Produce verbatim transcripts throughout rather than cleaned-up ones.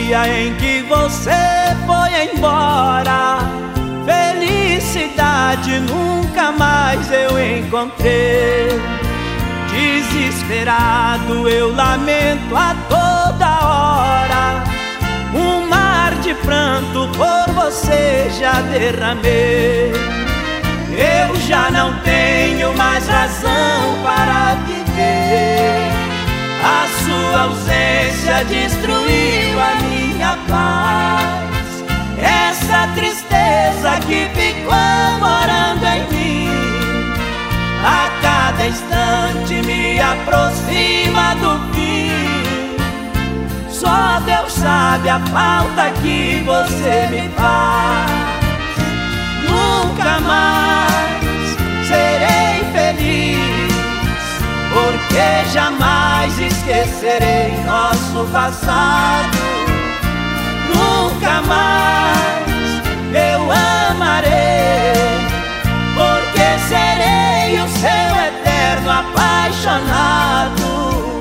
dia em que você foi embora, felicidade nunca mais eu encontrei. Desesperado eu lamento a toda hora, um mar de pranto por você já derramei. Eu já não tenho mais razão para viver, a sua ausência destruiu a minha paz. Essa tristeza que ficou morando em mim, a cada instante me aproxima do fim. Só Deus sabe a falta que você me faz. Nunca mais serei feliz, porque jamais esquecerei nosso passado. Nunca mais eu amarei, porque serei o seu eterno apaixonado.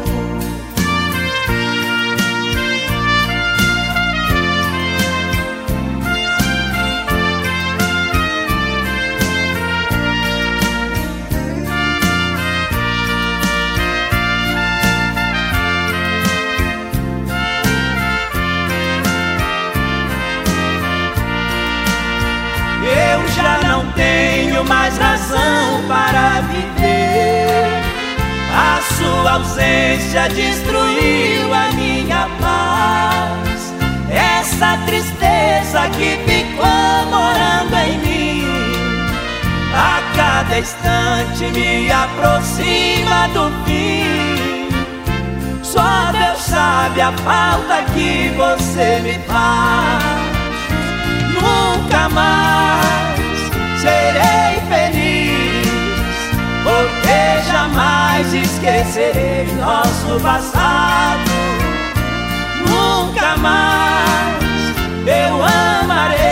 Eu já não tenho mais razão para viver, a sua ausência destruiu a minha paz. Essa tristeza que ficou morando em mim, a cada instante me aproxima do fim. Só Deus sabe a falta que você me faz. Nunca mais serei feliz, porque jamais esquecerei nosso passado. Nunca mais eu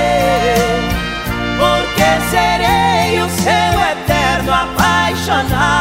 amarei, porque serei o seu eterno apaixonado.